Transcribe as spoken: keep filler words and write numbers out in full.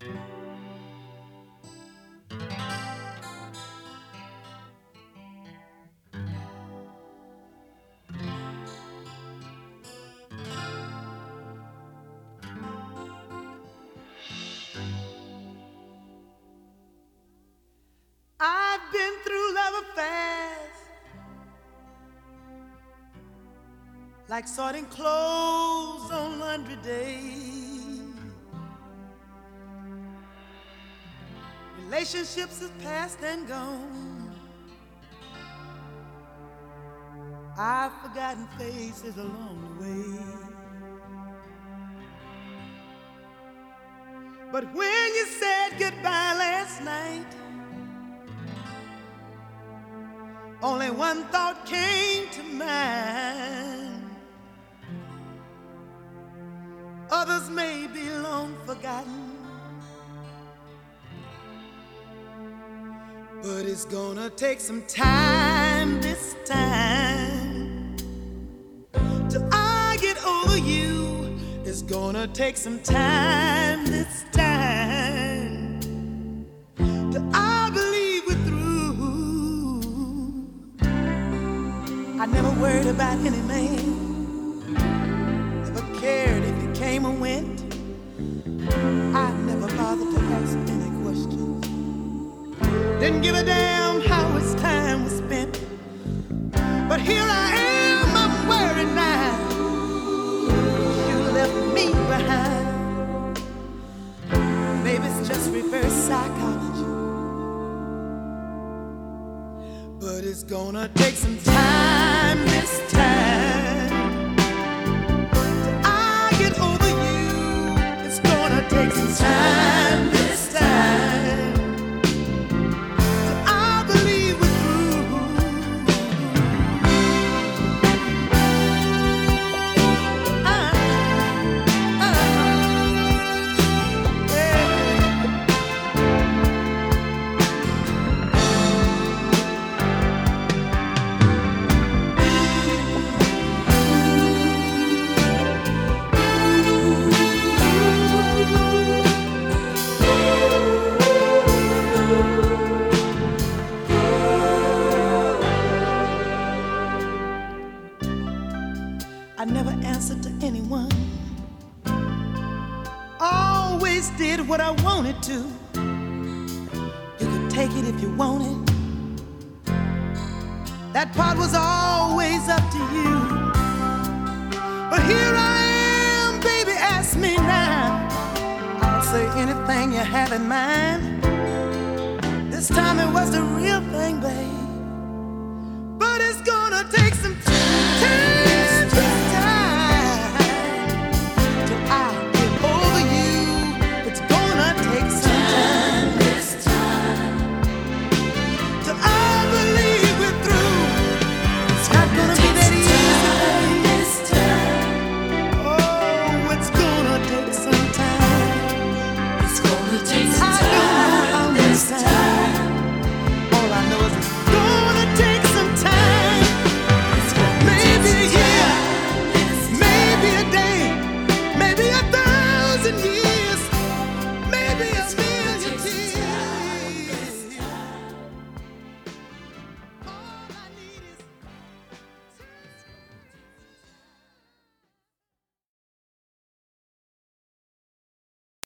I've been through love affairs, like sorting clothes on laundry day. Relationships is past and gone. I've forgotten faces along the way. But when you said goodbye last night, only one thought came to mind. Others may be long forgotten, but it's gonna take some time this time till I get over you. It's gonna take some time this time till I believe we're through. I never worried about any man, never cared if he came or went. I never bothered to ask any questions, didn't give a damn how his time was spent. But here I am, I'm worried now. You left me behind. Maybe it's just reverse psychology, but it's gonna take some time this time till I get over you. It's gonna take some time this time till I believe we're through. Uh, uh, yeah. I never answered to anyone, always did what I wanted to. You could take it if you wanted, that part was always up to you. But here I am, baby, ask me now. I'll say anything you have in mind. This time it was the real thing, babe, but it's gonna take some time.